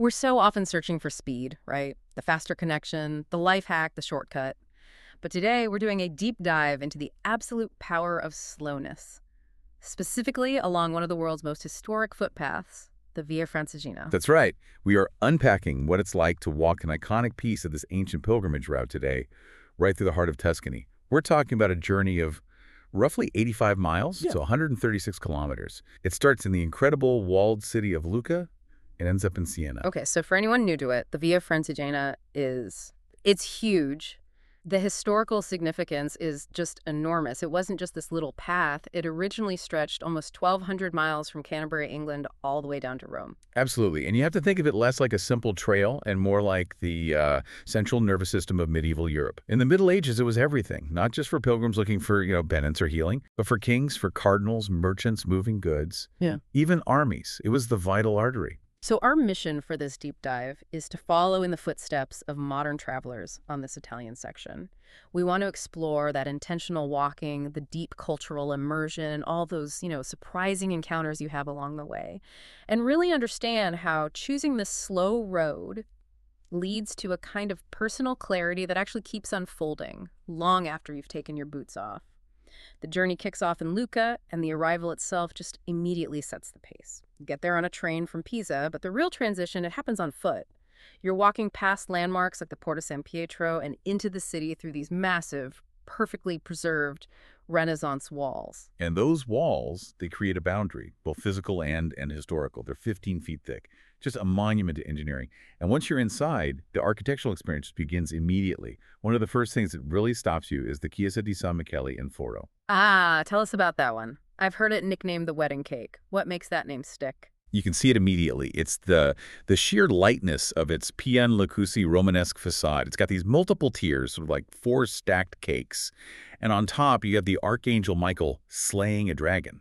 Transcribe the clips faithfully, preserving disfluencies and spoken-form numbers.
We're so often searching for speed, right? The faster connection, the life hack, the shortcut. But today, we're doing a deep dive into the absolute power of slowness, specifically along one of the world's most historic footpaths, the Via Francigena. That's right. We are unpacking what it's like to walk an iconic piece of this ancient pilgrimage route today, right through the heart of Tuscany. We're talking about a journey of roughly eighty-five miles Yeah. to one hundred thirty-six kilometers. It starts in the incredible walled city of Lucca and ends up in Siena. Okay, so for anyone new to it, the Via Francigena is, it's huge. The historical significance is just enormous. It wasn't just this little path. It originally stretched almost twelve hundred miles from Canterbury, England, all the way down to Rome. Absolutely. And you have to think of it less like a simple trail and more like the uh, central nervous system of medieval Europe. In the Middle Ages, it was everything, not just for pilgrims looking for, you know, penance or healing, but for kings, for cardinals, merchants moving goods, Yeah. even armies. It was the vital artery. So our mission for this deep dive is to follow in the footsteps of modern travelers on this Italian section. We want to explore that intentional walking, the deep cultural immersion, all those, you know, surprising encounters you have along the way, and really understand how choosing this slow road leads to a kind of personal clarity that actually keeps unfolding long after you've taken your boots off. The journey kicks off in Lucca, and the arrival itself just immediately sets the pace. You get there on a train from Pisa, but the real transition, it happens on foot. You're walking past landmarks like the Porta San Pietro and into the city through these massive, perfectly preserved Renaissance walls. And those walls, they create a boundary, both physical and, and historical. They're fifteen feet thick, just a monument to engineering. And once you're inside, the architectural experience begins immediately. One of the first things that really stops you is the Chiesa di San Michele in Foro. Ah, tell us about that one. I've heard it nicknamed the wedding cake. What makes that name stick? You can see it immediately. It's the the sheer lightness of its Pian Locusi Romanesque facade. It's got these multiple tiers, sort of like four stacked cakes. And on top, you have the Archangel Michael slaying a dragon.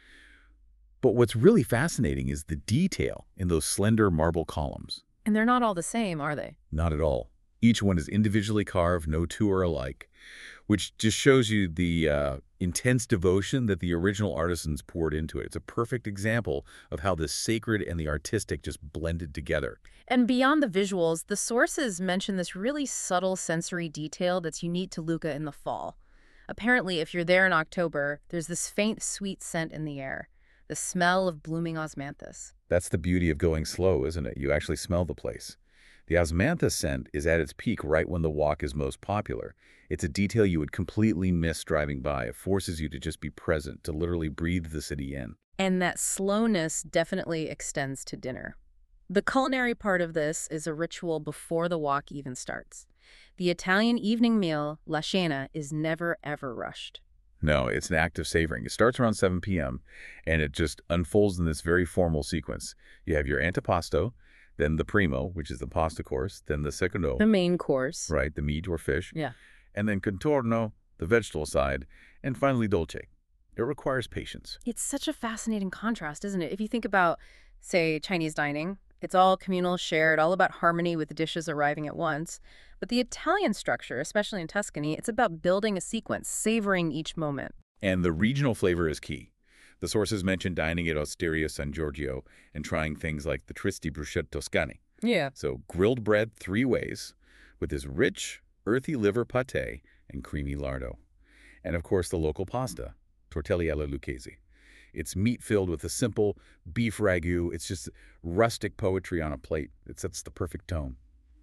But what's really fascinating is the detail in those slender marble columns. And they're not all the same, are they? Not at all. Each one is individually carved, no two are alike, which just shows you the uh, intense devotion that the original artisans poured into it. It's a perfect example of how the sacred and the artistic just blended together. And beyond the visuals, the sources mention this really subtle sensory detail that's unique to Lucca in the fall. Apparently, if you're there in October, there's this faint, sweet scent in the air, the smell of blooming osmanthus. That's the beauty of going slow, isn't it? You actually smell the place. The osmanthus scent is at its peak right when the walk is most popular. It's a detail you would completely miss driving by. It forces you to just be present, to literally breathe the city in. And that slowness definitely extends to dinner. The culinary part of this is a ritual before the walk even starts. The Italian evening meal, la cena, is never, ever rushed. No, it's an act of savoring. It starts around seven p m and it just unfolds in this very formal sequence. You have your antipasto, then the primo, which is the pasta course, then the secondo, The main course. right, the meat or fish, Yeah. and then contorno, the vegetable side, and finally dolce. It requires patience. It's such a fascinating contrast, isn't it? If you think about, say, Chinese dining, it's all communal, shared, all about harmony with the dishes arriving at once. But the Italian structure, especially in Tuscany, it's about building a sequence, savoring each moment. And the regional flavor is key. The sources mention dining at Osteria San Giorgio and trying things like the Tristi Bruschetta Toscane. Yeah. So grilled bread three ways with this rich, earthy liver pate and creamy lardo. And of course the local pasta, tortelli alla lucchese. It's meat filled with a simple beef ragu. It's just rustic poetry on a plate. It sets the perfect tone.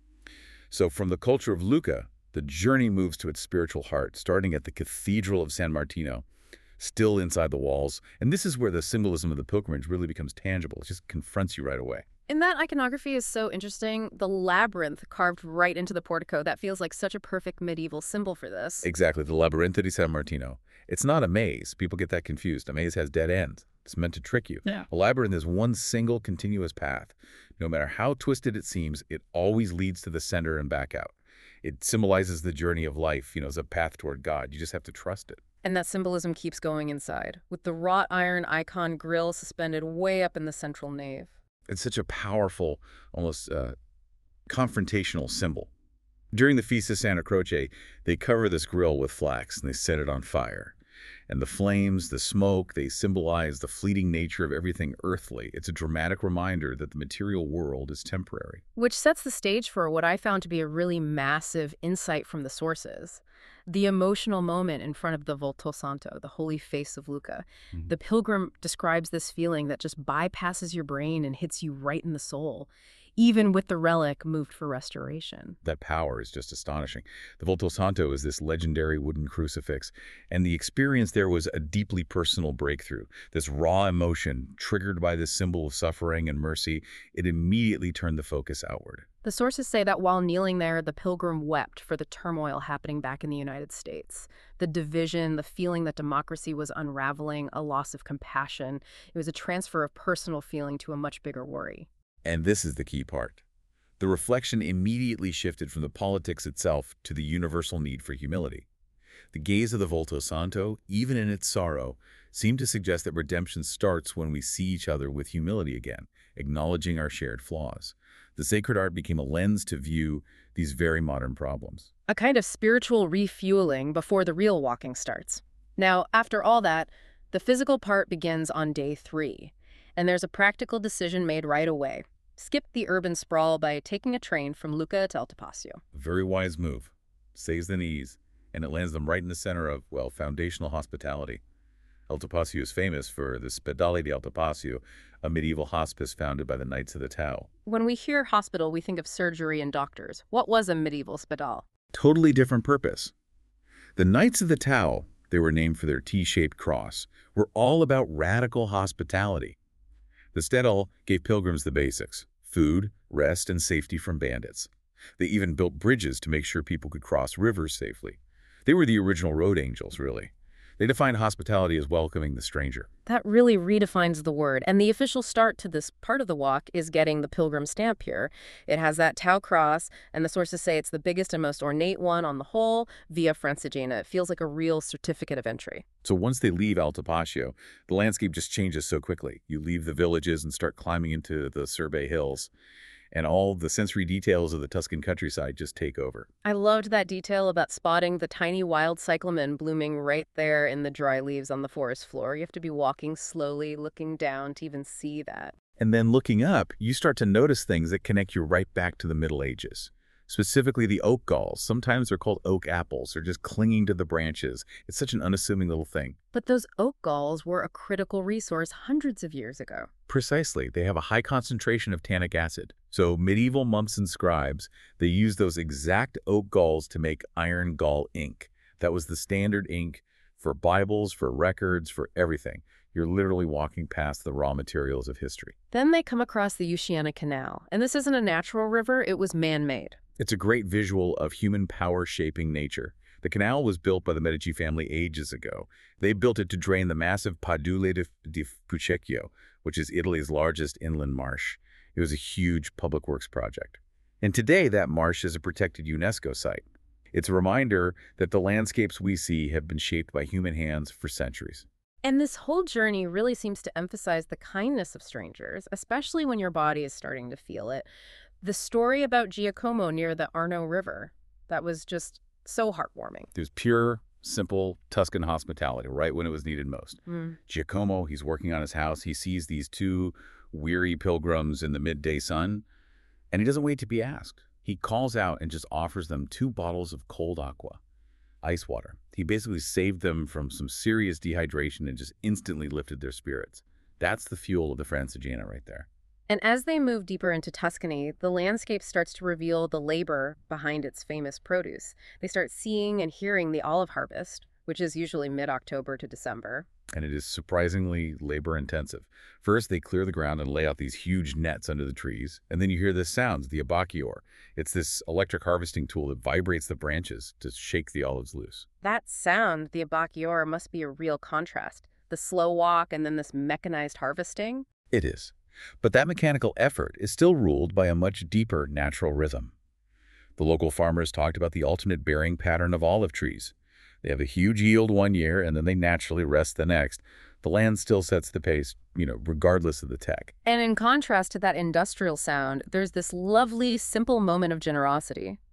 So from the culture of Lucca, the journey moves to its spiritual heart, starting at the Cathedral of San Martino, still inside the walls. And this is where the symbolism of the pilgrimage really becomes tangible. It just confronts you right away. And that iconography is so interesting. The labyrinth carved right into the portico, that feels like such a perfect medieval symbol for this. Exactly, the Labyrinto di San Martino. It's not a maze. People get that confused. A maze has dead ends. It's meant to trick you. Yeah. A labyrinth is one single continuous path. No matter how twisted it seems, it always leads to the center and back out. It symbolizes the journey of life, you know, as a path toward God. You just have to trust it. And that symbolism keeps going inside, with the wrought iron icon grill suspended way up in the central nave. It's such a powerful, almost uh, confrontational symbol. During the Feast of Santa Croce, they cover this grill with flax and they set it on fire. And the flames, the smoke, they symbolize the fleeting nature of everything earthly. It's a dramatic reminder that the material world is temporary. Which sets the stage for what I found to be a really massive insight from the sources. The emotional moment in front of the Volto Santo, the holy face of Lucca. Mhm. The pilgrim describes this feeling that just bypasses your brain and hits you right in the soul, even with the relic moved for restoration. That power is just astonishing. The Volto Santo is this legendary wooden crucifix, and the experience there was a deeply personal breakthrough. This raw emotion, triggered by this symbol of suffering and mercy, it immediately turned the focus outward. The sources say that while kneeling there, the pilgrim wept for the turmoil happening back in the United States. The division, the feeling that democracy was unraveling, a loss of compassion. It was a transfer of personal feeling to a much bigger worry. And this is the key part. The reflection immediately shifted from the politics itself to the universal need for humility. The gaze of the Volto Santo, even in its sorrow, seemed to suggest that redemption starts when we see each other with humility again, acknowledging our shared flaws. The sacred art became a lens to view these very modern problems. A kind of spiritual refueling before the real walking starts. Now, after all that, the physical part begins on day three, and there's a practical decision made right away. Skip the urban sprawl by taking a train from Lucca to Altopascio. A very wise move. Saves the knees, and it lands them right in the center of, well, foundational hospitality. Altopascio is famous for the Spedale di Altopascio, a medieval hospice founded by the Knights of the Tau. When we hear hospital, we think of surgery and doctors. What was a medieval spedal? Totally different purpose. The Knights of the Tau, they were named for their T-shaped cross, were all about radical hospitality. The Stedal gave pilgrims the basics: food, rest, and safety from bandits. They even built bridges to make sure people could cross rivers safely. They were the original road angels, really. They defined hospitality as welcoming the stranger. That really redefines the word, and the official start to this part of the walk is getting the pilgrim stamp here. It has that Tau cross, and the sources say it's the biggest and most ornate one on the whole, Via Francigena. It feels like a real certificate of entry. So once they leave Altopascio, the landscape just changes so quickly. You leave the villages and start climbing into the Cerbe Hills, and all the sensory details of the Tuscan countryside just take over. I loved that detail about spotting the tiny wild cyclamen blooming right there in the dry leaves on the forest floor. You have to be walking slowly, looking down to even see that. And then looking up, you start to notice things that connect you right back to the Middle Ages. Specifically the oak galls. Sometimes they're called oak apples. They're just clinging to the branches. It's such an unassuming little thing. But those oak galls were a critical resource hundreds of years ago. Precisely. They have a high concentration of tannic acid. So medieval monks and scribes, they used those exact oak galls to make iron gall ink. That was the standard ink for Bibles, for records, for everything. You're literally walking past the raw materials of history. Then they come across the Euxine Canal. And this isn't a natural river, it was man-made. It's a great visual of human power shaping nature. The canal was built by the Medici family ages ago. They built it to drain the massive Padule di, di Fucecchio, which is Italy's largest inland marsh. It was a huge public works project. And today, that marsh is a protected UNESCO site. It's a reminder that the landscapes we see have been shaped by human hands for centuries. And this whole journey really seems to emphasize the kindness of strangers, especially when your body is starting to feel it. The story about Giacomo near the Arno River, that was just so heartwarming. There's pure, simple Tuscan hospitality right when it was needed most. Mm. Giacomo, he's working on his house. He sees these two weary pilgrims in the midday sun, and he doesn't wait to be asked. He calls out and just offers them two bottles of cold aqua, ice water. He basically saved them from some serious dehydration and just instantly lifted their spirits. That's the fuel of the Francigena right there. And as they move deeper into Tuscany, the landscape starts to reveal the labor behind its famous produce. They start seeing and hearing the olive harvest, which is usually mid-October to December. And it is surprisingly labor-intensive. First, they clear the ground and lay out these huge nets under the trees. And then you hear this sounds, the abacchior. It's this electric harvesting tool that vibrates the branches to shake the olives loose. That sound, the abacchior, must be a real contrast. The slow walk and then this mechanized harvesting. It is. But that mechanical effort is still ruled by a much deeper natural rhythm. The local farmers talked about the alternate bearing pattern of olive trees. They have a huge yield one year, and then they naturally rest the next. The land still sets the pace, you know, regardless of the tech. And in contrast to that industrial sound, there's this lovely, simple moment of generosity.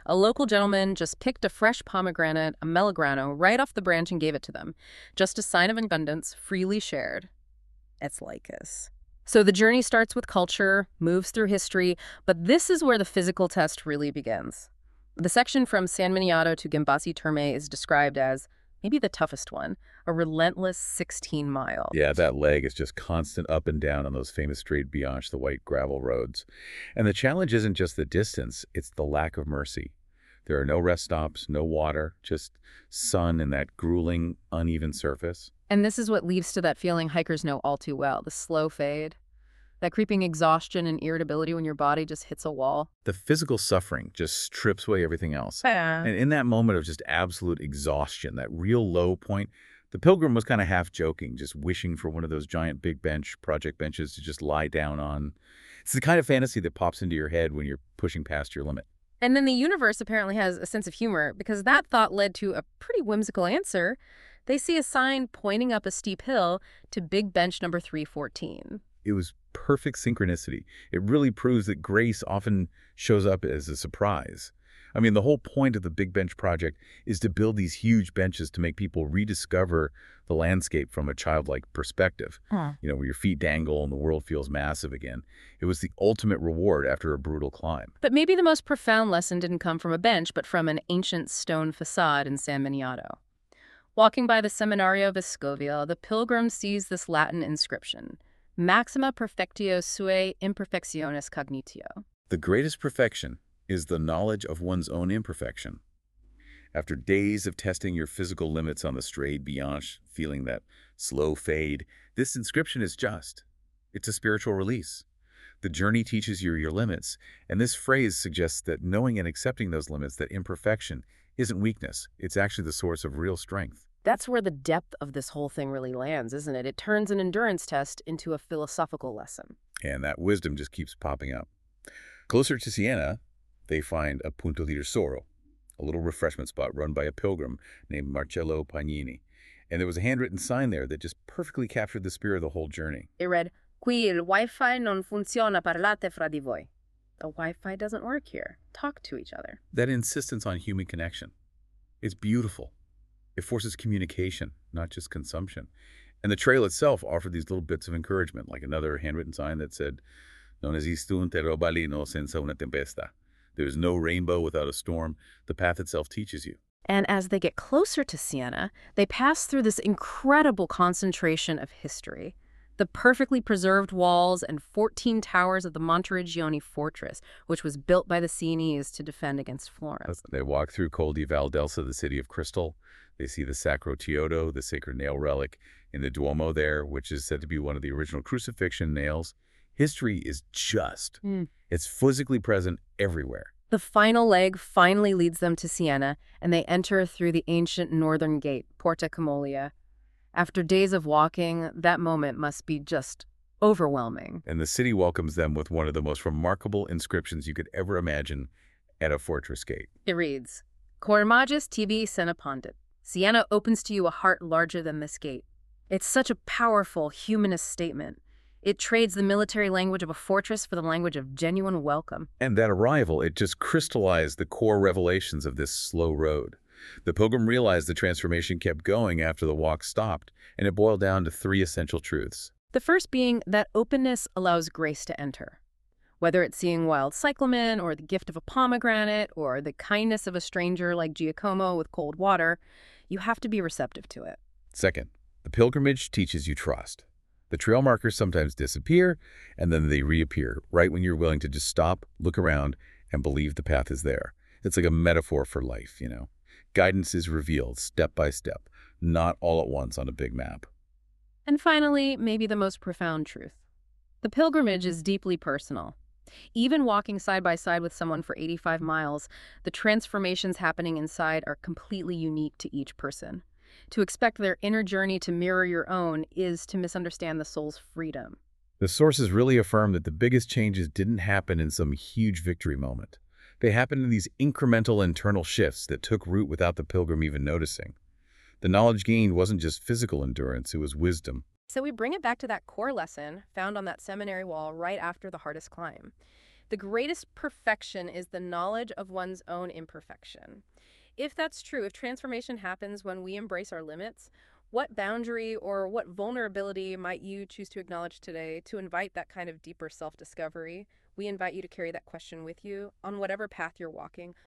A local gentleman just picked a fresh pomegranate, a Melograno, right off the branch and gave it to them. Just a sign of abundance, freely shared. It's Lycus. So the journey starts with culture, moves through history, but this is where the physical test really begins. The section from San Miniato to Gembassi Terme is described as maybe the toughest one, a relentless sixteen miles. Yeah, that leg is just constant up and down on those famous straight Bianche, the white gravel roads. And the challenge isn't just the distance, it's the lack of mercy. There are no rest stops, no water, just sun and that grueling, uneven surface. And this is what leads to that feeling hikers know all too well, the slow fade. That creeping exhaustion and irritability when your body just hits a wall. The physical suffering just strips away everything else. Yeah. And in that moment of just absolute exhaustion, that real low point, the pilgrim was kind of half joking, just wishing for one of those giant big bench project benches to just lie down on. It's the kind of fantasy that pops into your head when you're pushing past your limit. And then the universe apparently has a sense of humor because that thought led to a pretty whimsical answer. They see a sign pointing up a steep hill to big bench number three fourteen. It was perfect synchronicity. It really proves that grace often shows up as a surprise. I mean, the whole point of the Big Bench Project is to build these huge benches to make people rediscover the landscape from a childlike perspective. Huh. You know, where your feet dangle and the world feels massive again. It was the ultimate reward after a brutal climb. But maybe the most profound lesson didn't come from a bench, but from an ancient stone facade in San Miniato. Walking by the Seminario Vescovia, the pilgrim sees this Latin inscription, Maxima perfectio sui imperfectionis cognitio. The greatest perfection is the knowledge of one's own imperfection. After days of testing your physical limits on the straight Bianche, feeling that slow fade, this inscription is just. It's a spiritual release. The journey teaches you your limits, and this phrase suggests that knowing and accepting those limits, that imperfection, isn't weakness. It's actually the source of real strength. That's where the depth of this whole thing really lands, isn't it? It turns an endurance test into a philosophical lesson. And that wisdom just keeps popping up. Closer to Siena, they find a Punto di Risoro, a little refreshment spot run by a pilgrim named Marcello Pagnini. And there was a handwritten sign there that just perfectly captured the spirit of the whole journey. It read, Qui il wifi non funziona, parlate fra di voi. The Wi-Fi doesn't work here. Talk to each other. That insistence on human connection. It's beautiful. It forces communication, not just consumption. And the trail itself offered these little bits of encouragement, like another handwritten sign that said, Non esiste un terrobalino senza una tempesta. There is no rainbow without a storm. The path itself teaches you. And as they get closer to Siena, they pass through this incredible concentration of history. The perfectly preserved walls and fourteen towers of the Monteriggioni fortress, which was built by the Sienese to defend against Florence. They walk through Col di Valdelsa, the city of crystal. They see the Sacro Chiodo, the sacred nail relic, in the Duomo there, which is said to be one of the original crucifixion nails. History is just. Mm. It's physically present everywhere. The final leg finally leads them to Siena, and they enter through the ancient northern gate, Porta Camolia. After days of walking, that moment must be just overwhelming. And the city welcomes them with one of the most remarkable inscriptions you could ever imagine at a fortress gate. It reads, Cor magis tibi sena pandit. Siena opens to you a heart larger than this gate. It's such a powerful, humanist statement. It trades the military language of a fortress for the language of genuine welcome. And that arrival, it just crystallized the core revelations of this slow road. The pilgrim realized the transformation kept going after the walk stopped, and it boiled down to three essential truths. The first being that openness allows grace to enter. Whether it's seeing wild cyclamen, or the gift of a pomegranate, or the kindness of a stranger like Giacomo with cold water, you have to be receptive to it. Second, the pilgrimage teaches you trust. The trail markers sometimes disappear, and then they reappear, right when you're willing to just stop, look around, and believe the path is there. It's like a metaphor for life, you know. Guidance is revealed step by step, not all at once on a big map. And finally, maybe the most profound truth. The pilgrimage is deeply personal. Even walking side by side with someone for eighty-five miles, the transformations happening inside are completely unique to each person. To expect their inner journey to mirror your own is to misunderstand the soul's freedom. The sources really affirm that the biggest changes didn't happen in some huge victory moment. They happened in these incremental internal shifts that took root without the pilgrim even noticing. The knowledge gained wasn't just physical endurance, it was wisdom. So we bring it back to that core lesson found on that seminary wall right after the hardest climb. The greatest perfection is the knowledge of one's own imperfection. If that's true, if transformation happens when we embrace our limits, what boundary or what vulnerability might you choose to acknowledge today to invite that kind of deeper self discovery? We invite you to carry that question with you on whatever path you're walking.